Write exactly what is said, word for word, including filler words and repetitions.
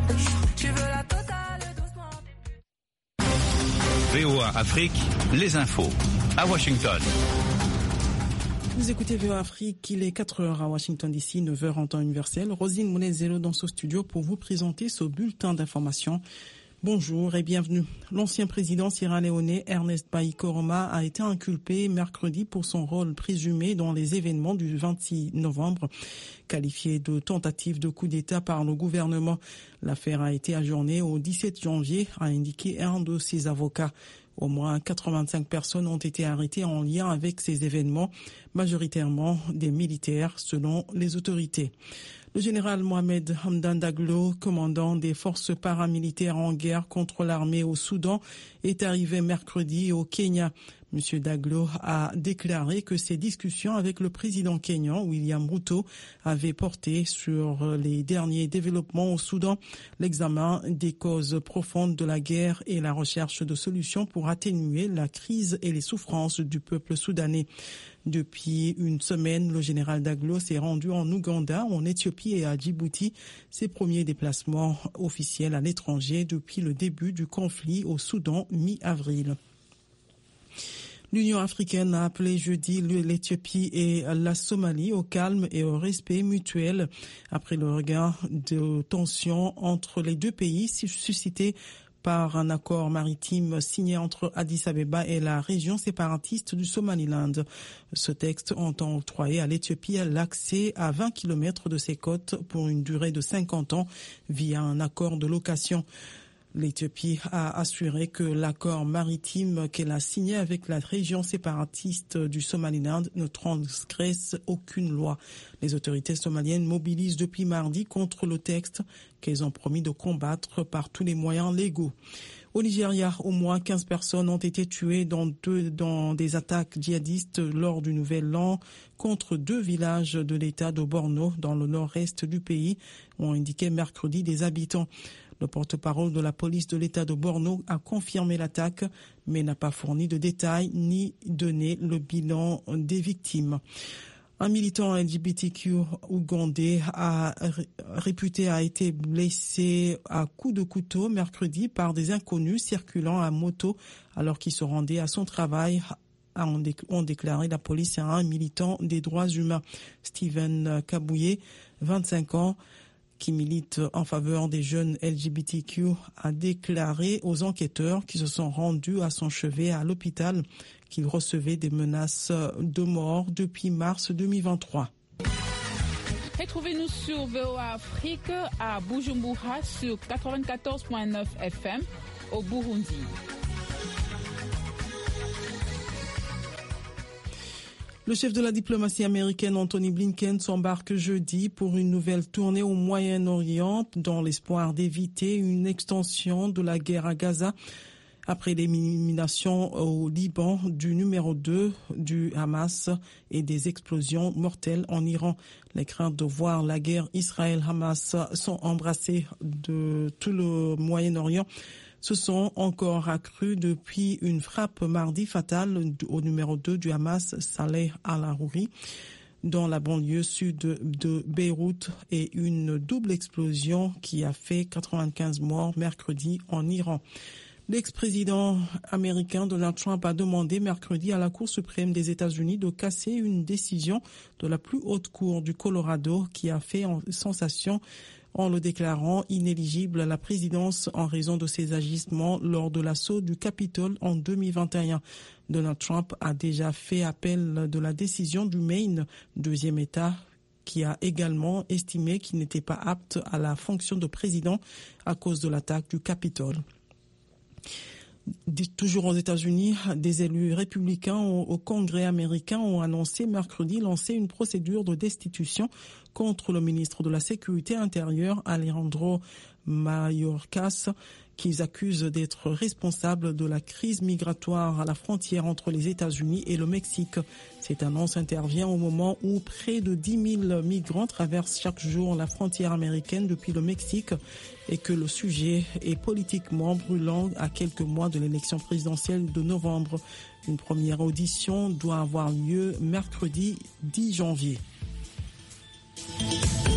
Tu veux la totale doucement. V O A Afrique, les infos à Washington. Vous écoutez V O A Afrique, il est quatre heures à Washington D C, neuf heures en temps universel. Rosine Mounezelo dans ce studio pour vous présenter ce bulletin d'information. Bonjour et bienvenue. L'ancien président sierra-léonais Ernest Bai Koroma a été inculpé mercredi pour son rôle présumé dans les événements du vingt-six novembre. Qualifié de tentative de coup d'État par le gouvernement, l'affaire a été ajournée au dix-sept janvier, a indiqué un de ses avocats. Au moins quatre-vingt-cinq personnes ont été arrêtées en lien avec ces événements, majoritairement des militaires selon les autorités. Le général Mohamed Hamdan Daglo, commandant des forces paramilitaires en guerre contre l'armée au Soudan, est arrivé mercredi au Kenya. M. Daglo a déclaré que ses discussions avec le président kényan, William Ruto, avaient porté sur les derniers développements au Soudan, l'examen des causes profondes de la guerre et la recherche de solutions pour atténuer la crise et les souffrances du peuple soudanais. Depuis une semaine, le général Daglo s'est rendu en Ouganda, en Éthiopie et à Djibouti, ses premiers déplacements officiels à l'étranger depuis le début du conflit au Soudan mi-avril. L'Union africaine a appelé jeudi l'Éthiopie et la Somalie au calme et au respect mutuel après le regain de tensions entre les deux pays suscité par un accord maritime signé entre Addis Abeba et la région séparatiste du Somaliland. Ce texte entend octroyer à l'Éthiopie l'accès à vingt kilomètres de ses côtes pour une durée de cinquante ans via un accord de location. L'Éthiopie a assuré que l'accord maritime qu'elle a signé avec la région séparatiste du Somaliland ne transgresse aucune loi. Les autorités somaliennes mobilisent depuis mardi contre le texte qu'elles ont promis de combattre par tous les moyens légaux. Au Nigeria, au moins quinze personnes ont été tuées dans, deux, dans des attaques djihadistes lors du Nouvel An contre deux villages de l'État de Borno dans le nord-est du pays, ont indiqué mercredi des habitants. Le porte-parole de la police de l'État de Borno a confirmé l'attaque, mais n'a pas fourni de détails ni donné le bilan des victimes. Un militant L G B T Q ougandais a réputé a été blessé à coups de couteau mercredi par des inconnus circulant à moto alors qu'il se rendait à son travail, ont déclaré la police à un militant des droits humains. Steven Kabouye, vingt-cinq ans, qui milite en faveur des jeunes L G B T Q, a déclaré aux enquêteurs qui se sont rendus à son chevet à l'hôpital qu'il recevait des menaces de mort depuis mars deux mille vingt-trois. Retrouvez-nous sur V O A Afrique à Bujumbura sur quatre-vingt-quatorze virgule neuf F M au Burundi. Le chef de la diplomatie américaine, Anthony Blinken, s'embarque jeudi pour une nouvelle tournée au Moyen-Orient dans l'espoir d'éviter une extension de la guerre à Gaza après l'élimination au Liban du numéro deux du Hamas et des explosions mortelles en Iran. Les craintes de voir la guerre Israël-Hamas sont embrassées de tout le Moyen-Orient se sont encore accrues depuis une frappe mardi fatale au numéro deux du Hamas, Saleh al-Arouri, dans la banlieue sud de Beyrouth, et une double explosion qui a fait quatre-vingt-quinze morts mercredi en Iran. L'ex-président américain Donald Trump a demandé mercredi à la Cour suprême des États-Unis de casser une décision de la plus haute cour du Colorado qui a fait sensation en le déclarant inéligible à la présidence en raison de ses agissements lors de l'assaut du Capitole en deux mille vingt et un. Donald Trump a déjà fait appel de la décision du Maine, deuxième État, qui a également estimé qu'il n'était pas apte à la fonction de président à cause de l'attaque du Capitole. Toujours aux États-Unis, des élus républicains au Congrès américain ont annoncé mercredi lancer une procédure de destitution contre le ministre de la Sécurité intérieure, Alejandro Mayorkas, qu'ils accusent d'être responsable de la crise migratoire à la frontière entre les États-Unis et le Mexique. Cette annonce intervient au moment où près de dix mille migrants traversent chaque jour la frontière américaine depuis le Mexique et que le sujet est politiquement brûlant à quelques mois de l'élection présidentielle de novembre. Une première audition doit avoir lieu mercredi dix janvier.